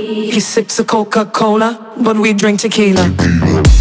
He sips a Coca-Cola, but we drink tequila.